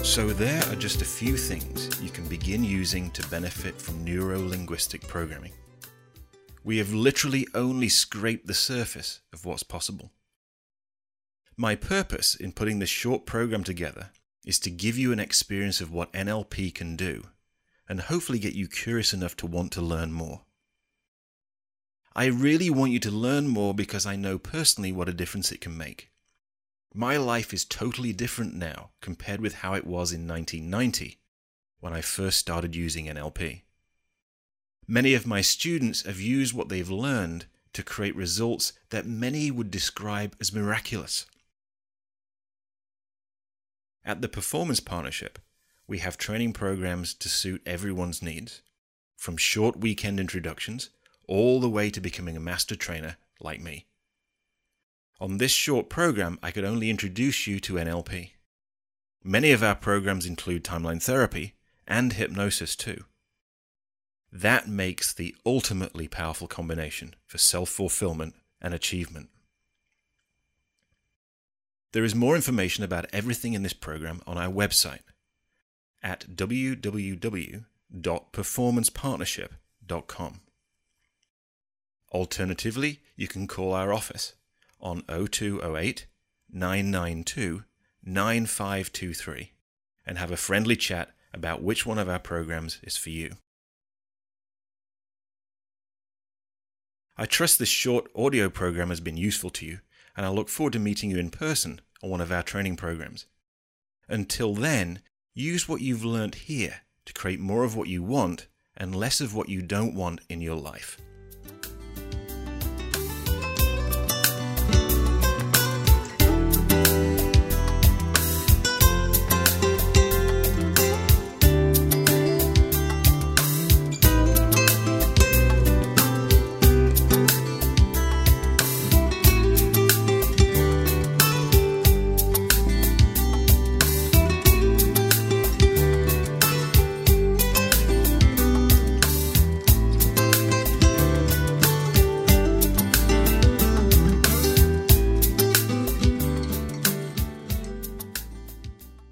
So there are just a few things you can begin using to benefit from neuro-linguistic programming. We have literally only scraped the surface of what's possible. My purpose in putting this short program together is to give you an experience of what NLP can do, and hopefully get you curious enough to want to learn more. I really want you to learn more because I know personally what a difference it can make. My life is totally different now compared with how it was in 1990, when I first started using NLP. Many of my students have used what they've learned to create results that many would describe as miraculous. At the Performance Partnership, we have training programs to suit everyone's needs, from short weekend introductions all the way to becoming a master trainer like me. On this short program, I could only introduce you to NLP. Many of our programs include timeline therapy and hypnosis too. That makes the ultimately powerful combination for self-fulfillment and achievement. There is more information about everything in this program on our website at www.performancepartnership.com. Alternatively, you can call our office on 0208 992 9523 and have a friendly chat about which one of our programs is for you. I trust this short audio program has been useful to you, and I look forward to meeting you in person on one of our training programs. Until then, use what you've learnt here to create more of what you want and less of what you don't want in your life.